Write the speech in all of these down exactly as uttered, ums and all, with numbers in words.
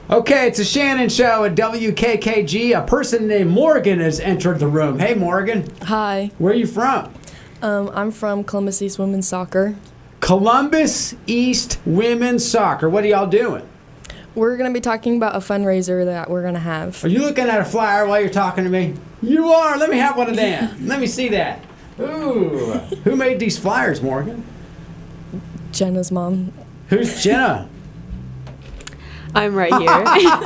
Okay, it's a Shannon show at W K K G. A person named Morgan has entered the room. Hey, Morgan. Hi. Where are you from? Um, I'm from Columbus East Women's Soccer. Columbus East Women's Soccer. What are y'all doing? We're going to be talking about a fundraiser that we're going to have. Are you looking at a flyer while you're talking to me? You are. Let me have one of them. Let me see that. Ooh. Who made these flyers, Morgan? Jenna's mom. Who's Jenna? I'm right here.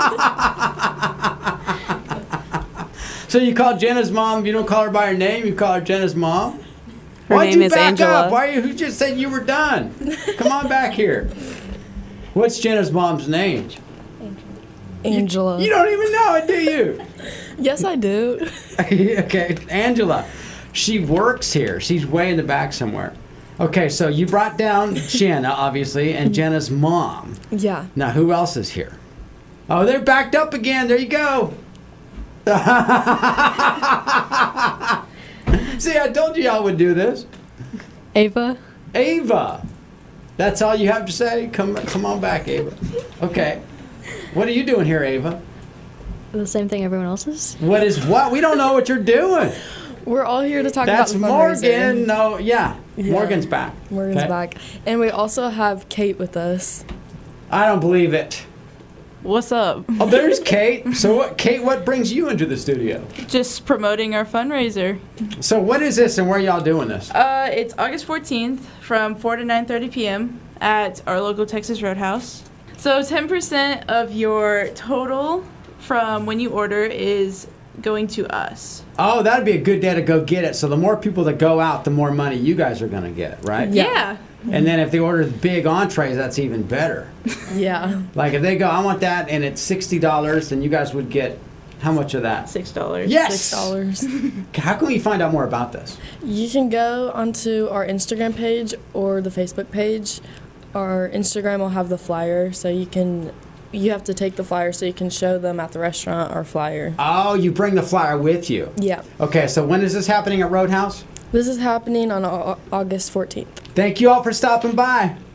So you call Jenna's mom, you don't call her by her name, you call her Jenna's mom? Her Why'd name you is back Angela. up? Why you, who just said you were done? Come on back here. What's Jenna's mom's name? Angela. You, you don't even know it, do you? Yes, I do. Okay, Angela. She works here. She's way in the back somewhere. Okay, so you brought down Jenna, obviously, and Jenna's mom. Yeah. Now, who else is here? Oh, they're backed up again. There you go. See, I told you y'all would do this. Ava. Ava. That's all you have to say? Come come on back, Ava. Okay. What are you doing here, Ava? The same thing everyone else is. What is what? We don't know what you're doing. We're all here to talk That's about the Morgan. fundraiser. No, yeah. Yeah. Morgan's back. Morgan's Okay. back. And we also have Kate with us. I don't believe it. What's up? Oh, there's Kate. So, what, Kate, what brings you into the studio? Just promoting our fundraiser. So, what is this and where y'all doing this? Uh, it's August fourteenth from four to nine thirty p.m. at our local Texas Roadhouse. So ten percent of your total from when you order is going to us. Oh, that'd be a good day to go get it. So, the more people that go out, the more money you guys are going to get, right? Yeah. Yeah. And then if they order big entrees, that's even better. Yeah. Like if they go, I want that, and it's sixty dollars, then you guys would get how much of that? Six dollars. Yes! Six dollars. How can we find out more about this? You can go onto our Instagram page or the Facebook page. Our Instagram will have the flyer, so you can you have to take the flyer so you can show them at the restaurant our flyer. Oh, you bring the flyer with you. Yeah. Okay, so when is this happening at Roadhouse? This is happening on Au- August fourteenth. Thank you all for stopping by.